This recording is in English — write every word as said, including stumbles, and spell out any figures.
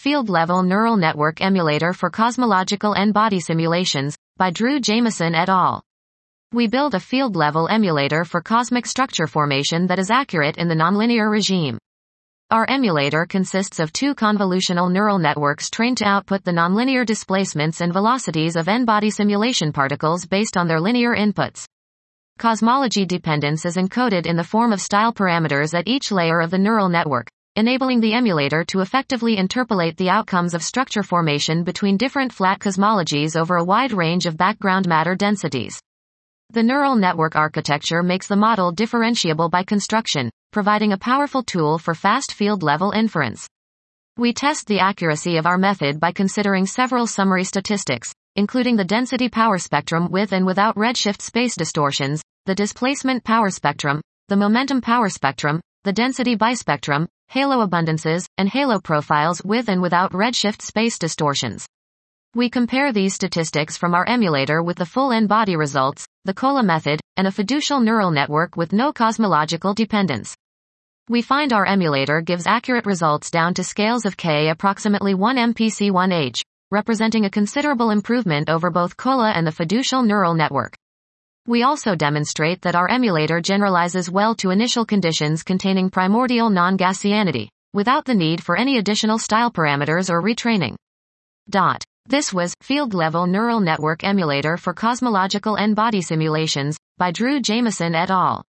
Field-Level Neural Network Emulator for Cosmological N-Body Simulations, by Drew Jameson et al. We build a field-level emulator for cosmic structure formation that is accurate in the nonlinear regime. Our emulator consists of two convolutional neural networks trained to output the nonlinear displacements and velocities of n-body simulation particles based on their linear inputs. Cosmology dependence is encoded in the form of style parameters at each layer of the neural network, enabling the emulator to effectively interpolate the outcomes of structure formation between different flat cosmologies over a wide range of background matter densities. The neural network architecture makes the model differentiable by construction, providing a powerful tool for fast field-level inference. We test the accuracy of our method by considering several summary statistics, including the density power spectrum with and without redshift space distortions, the displacement power spectrum, the momentum power spectrum, the density bispectrum, halo abundances, and halo profiles with and without redshift space distortions. We compare these statistics from our emulator with the full n-body results, the COLA method, and a fiducial neural network with no cosmological dependence. We find our emulator gives accurate results down to scales of k approximately one M P C one H, representing a considerable improvement over both COLA and the fiducial neural network. We also demonstrate that our emulator generalizes well to initial conditions containing primordial non-Gaussianity, without the need for any additional style parameters or retraining. Dot. This was Field-Level Neural Network Emulator for Cosmological N-Body Simulations, by Drew Jameson et al.